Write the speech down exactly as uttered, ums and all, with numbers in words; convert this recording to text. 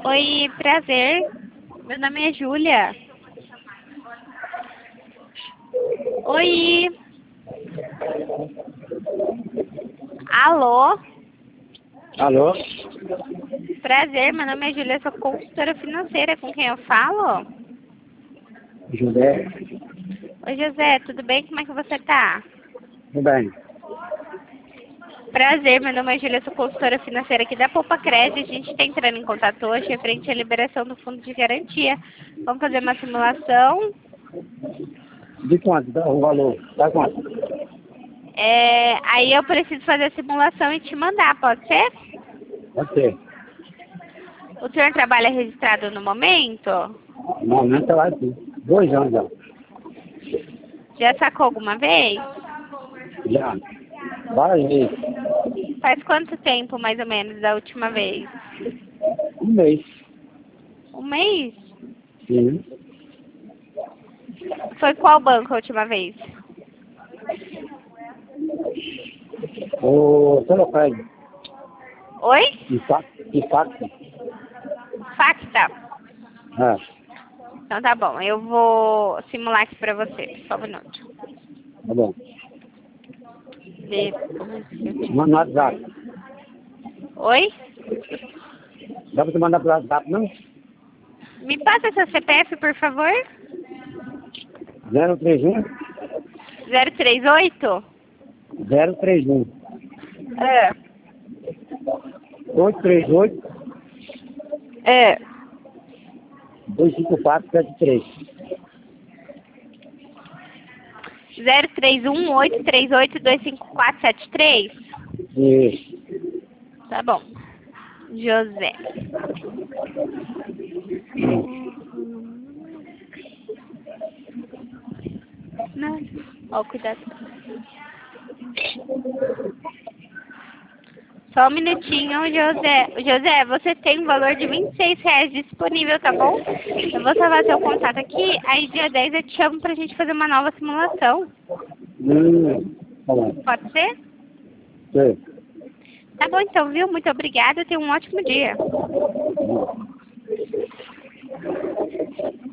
Oi, prazer. Meu nome é Júlia. Oi. Alô? Alô? Prazer, meu nome é Júlia, sou consultora financeira. Com quem eu falo? José? Oi, José, tudo bem? Como é que você tá? Tudo bem. Prazer, meu nome é Júlia, sou consultora financeira aqui da Poupa Crédito. A gente está entrando em contato hoje referente à liberação do fundo de garantia. Vamos fazer uma simulação. De quanto? Dá o valor? Dá quanto? É, aí eu preciso fazer a simulação e te mandar, pode ser? Pode ser. O senhor trabalha registrado no momento? No momento ela é sim. Dois anos já. Já sacou alguma vez? Já. Várias vezes. Faz quanto tempo, mais ou menos, da última vez? Um mês. Um mês? Sim. Foi qual banco a última vez? O Telefred. Oi? E fax. E fax. Facta. É. Então tá bom, eu vou simular aqui pra você. Só um minuto. Tá bom. Depois... Manda no WhatsApp. Oi? Dá pra você mandar pro WhatsApp, não? Me passa seu C P F, por favor. zero três um zero três oito? zero três um É. oito três oito É. dois cinco quatro sete três. zero três um, oito três oito, dois cinco quatro sete três? Isso. Tá bom. José. Não. Ó, cuidado. Só um minutinho, José. José, você tem um valor de vinte e seis reais disponível, tá bom? Eu vou salvar seu contato aqui, aí dia dez eu te chamo pra gente fazer uma nova simulação. Hum. Tá bom. Pode ser? Sim. Tá bom então, viu? Muito obrigada, tenha um ótimo dia.